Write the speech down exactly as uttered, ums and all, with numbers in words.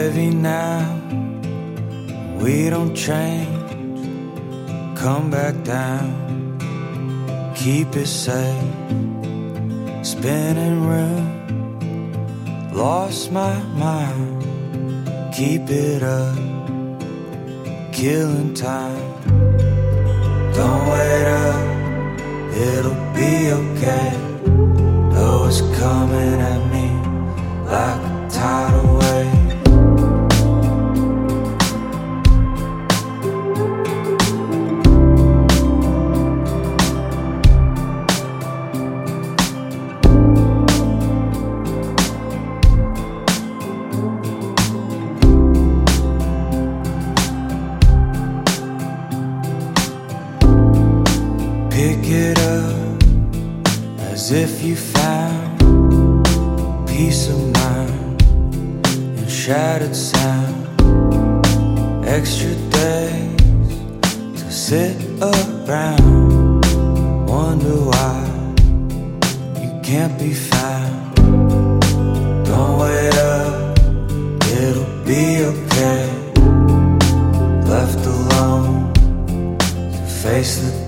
heavy now, we don't change. Come back down, keep it safe. Spinning room, lost my mind. Keep it up, killing time. Don't wait up, it'll be okay. Though it's coming at me like a tidal wave. Pick it up as if you found peace of mind in shattered sound. Extra days to sit around, wonder why you can't be found. Don't wait up, it'll be okay. Left alone to face the